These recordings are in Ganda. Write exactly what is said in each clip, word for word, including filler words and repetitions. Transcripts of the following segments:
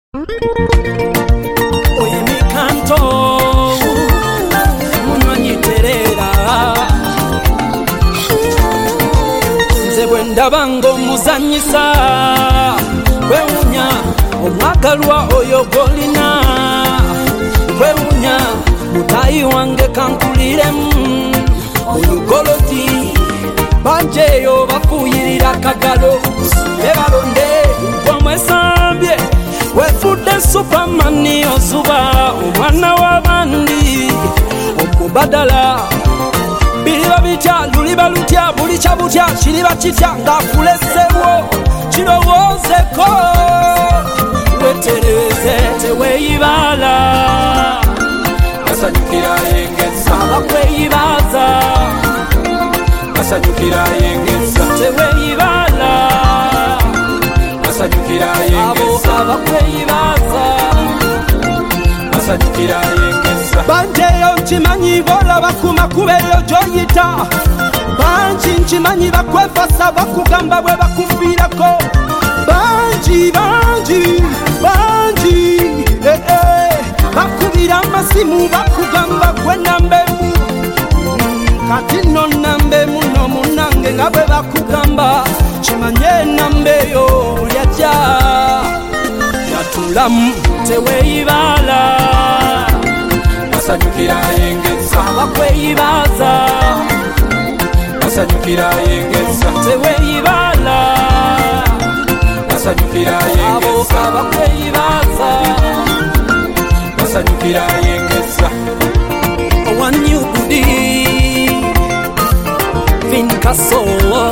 Oye mi canto munywanyi terera nze bwe ndaba ng'omuzanyisa kwewunya omwagalwa oyo golina kwewunya mutayi wange kankuliremu olugoloti banjeyo bakuyirira kagalo ebalonde wamwesambye wefudde supamani ozuba omwana w'abandi okubadala biliba bitya luliba lutya buli kyabutya kiriba kitya ng'akulesebwo kirowoozeko wetereze teweeyibala asanyukira yengesa abakweyibaza asanyukira yengesa teweeyibala asanyukira abo yengesa abakweyibaza asanyukira yengesa banjeyo nkimanyi bolaba ku makubo eyo gy'oyita bangi nkimanyi bakwefasa bakugamba bwe bakufiirako bangi bangi bangi eh, eh. bakubira amasimu bakugamba gwe nambemu kati no nambemu no munange nga bwe bakugamba kimanye nambeyo yajja yatulamu teweeyibala asanyukira yengesa abakweyibaza asanyukira yengesa teweeyibala asanyukira abo yengesa abakweyibaza asanyukira yengesa owanyugudi vinkaso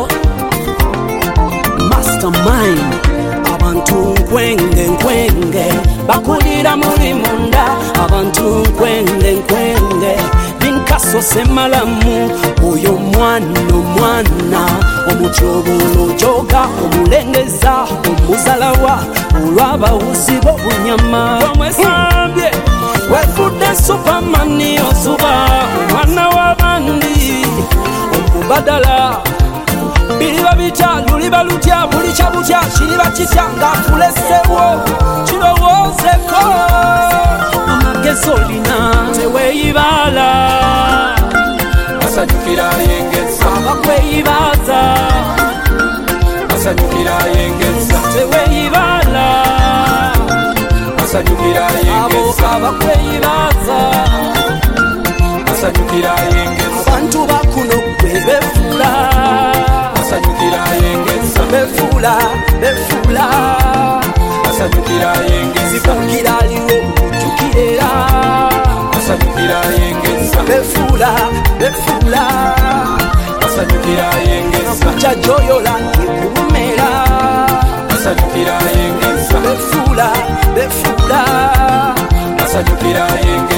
mastermind abantu nkwenge nkwenge bakulira muri munda abantu nkwenge nkwenge vinkaso semalamu oyo mwana omwana omutyobolo joga omulengeza omuzalawa olw'abawuzi b'obunyama omwesambye wefudde supamani ozuba omwana w'abandi okubadala biliba bitya luliba lutya buli kyabutya kiriba kitya ng'akulesebwo kirowoozeko amagezi olina teweeyibala asanyukira yengesa abakweyibaza asanyukira yengesa teweeyibala asanyukira abo yengesa abakweyibaza asanyukira yengesa abantu bakuno bwe befuula asanyukira yengesa befuula befuula asanyukira yengesa zifuukira aliwo mujjukirera asanyukira yengesa befuula befuula asanyukira yengesa kyajoyola ekulumera asanyukira yengesa befuula befuula asanyukira yengesa